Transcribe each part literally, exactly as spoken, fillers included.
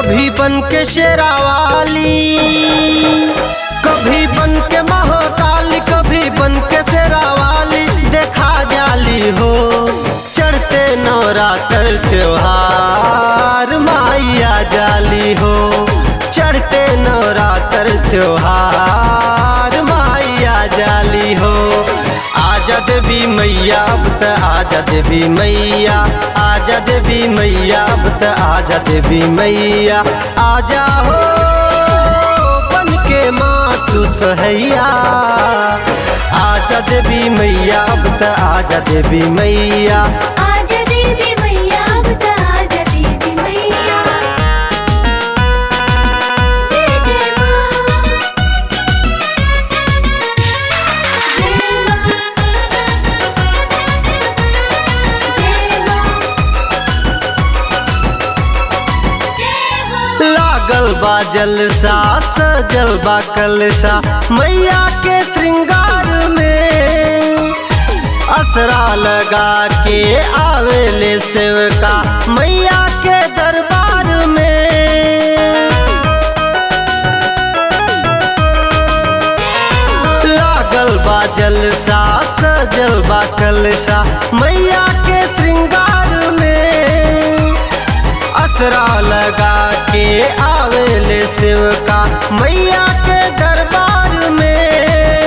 कभी बन के शेरावाली, कभी बन के महाकाली, कभी बन के शेरावाली देखा जाली हो। चढ़ते नवरात्र त्योहार माइया जाली हो, चढ़ते नवरात्र त्योहार माइया जाली हो। आजा देवी मैया अब त आजा देवी मैया, आजा देवी मैया अब त आजा देवी मैया। आजा हो बन के माँ तू सहैया, आजा देवी मैया अब त आजा देवी मैया। आजा देवी मैया अब त आजा देवी मैया। जय जय माँ, जय माँ, जय माँ, जय हो। लागल बा जलसा सजल बा कलशा मैया के श्रृंगार में, असरा लगा के आवेले सेवका मैया के दरबार में। लागल बा जलसा सजल बा कलशा मैया के श्रृंगार में, असरा लगा के आवेले सेवका मैया के दरबार में।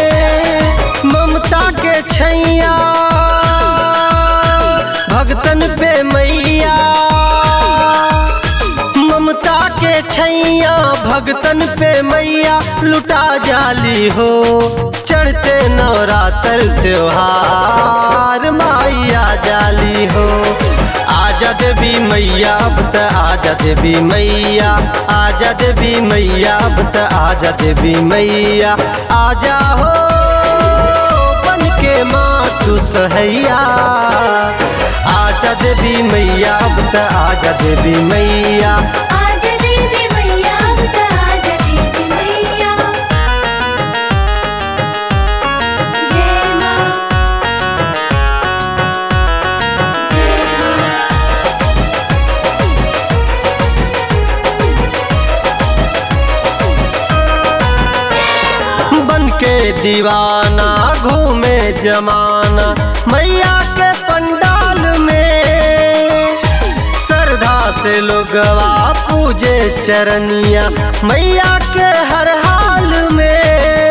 ममता के छैया भगतन पे मैया, ममता के छैया भगतन पे मैया लुटा जाली हो। चढ़ते नवरात्र त्योहार माइया जाली हो। आजा देवी मैया अब त आजा देवी मैया, आजा देवी मैया अब त आजा देवी मैया। आजा हो बन के माँ तू सहैया, आजा देवी मैया अब त आजा देवी मैया। आजा देवी मैया अब त आजा देवी मैया। जय माँ, जय माँ, बन के दीवाना घूमे जमाना मैया के पंडाल में, श्रद्धा से लोगवा पूजे चरनिया मैया के हर हाल में।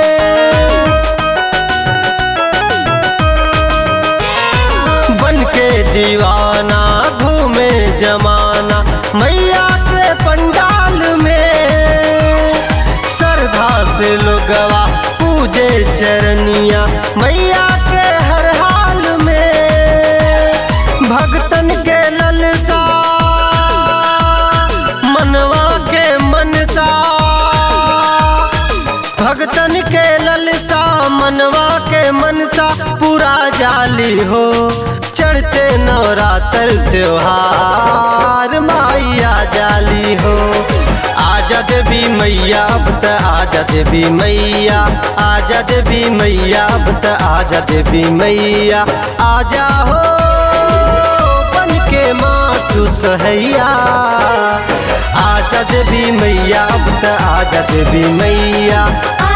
बन के दीवाना घूमे जमाना मैया के पंडाल में, श्रद्धा से लोगवा पूजे चरनिया मैया के हर हाल में। भगतन के ललसा मनवा के मनसा, भगतन के ललसा मनवा के मनसा पूरा जाली हो। चढ़ते नवरात्र त्योहार माइया जाली हो। आजा देवी मैया अब त आजा देवी मैया, आजा देवी मैया अब त आजा देवी मैया। आजा हो बन के माँ तू सहैया, आजा देवी मैया अब त आजा देवी मैया।